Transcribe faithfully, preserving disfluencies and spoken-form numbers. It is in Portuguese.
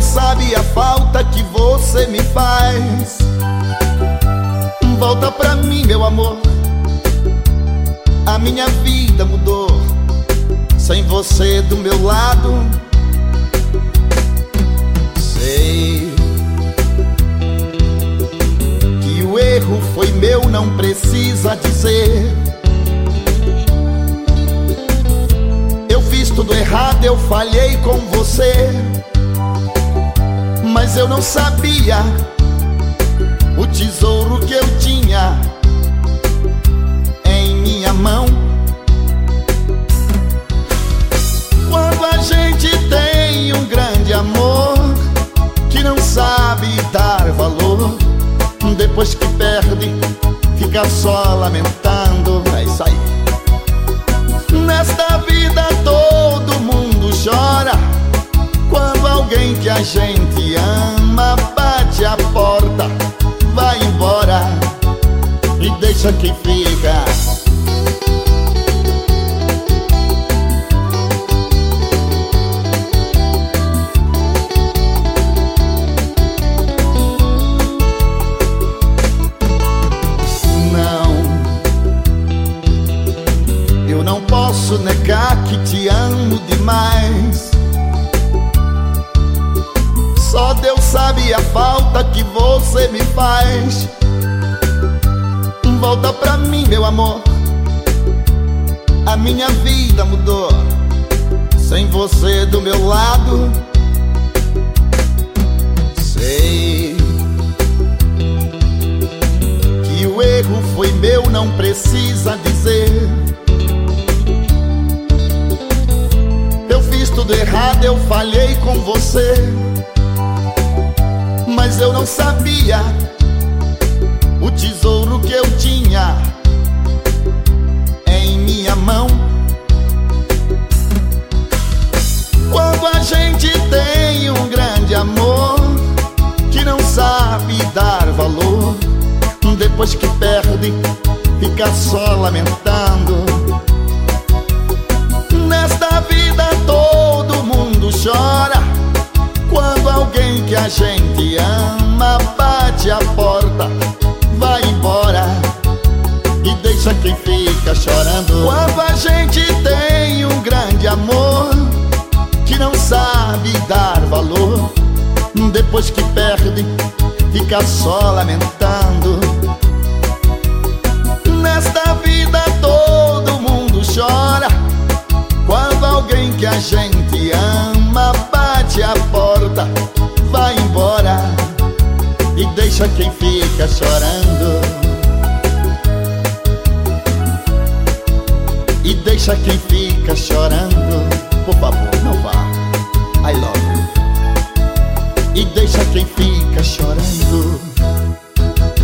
Deus sabe a falta que você me faz. Volta pra mim, meu amor. A minha vida mudou sem você do meu lado. Sei que o erro foi meu, não precisa dizer. Eu fiz tudo errado, eu falhei com você, mas eu não sabia o tesouro que eu tinha em minha mão. Quando a gente tem um grande amor que não sabe dar valor, depois que perde, fica só lamentando. É isso aí. Nesta vida todo mundo chora quando alguém que a gente ama bate a porta, vai embora e deixa quem fica. Não, eu não posso negar que te amo demais. Só Deus sabe a falta que você me faz. Volta pra mim, meu amor. A minha vida mudou sem você do meu lado. Sei que o erro foi meu, não precisa dizer. Eu fiz tudo errado, eu falhei com você, mas eu não sabia o tesouro que eu tinha em minha mão. Quando a gente tem um grande amor que não sabe dar valor, depois que perde, fica só lamentando. Nesta vida todo mundo chora quando alguém que a gente ama bate a porta, vai embora e deixa quem fica chorando. Quando a gente tem um grande amor que não sabe dar valor, depois que perde, fica só lamentando. Nesta vida todo mundo chora quando alguém que a gente ama bate a porta, vai embora e deixa quem fica chorando. E deixa quem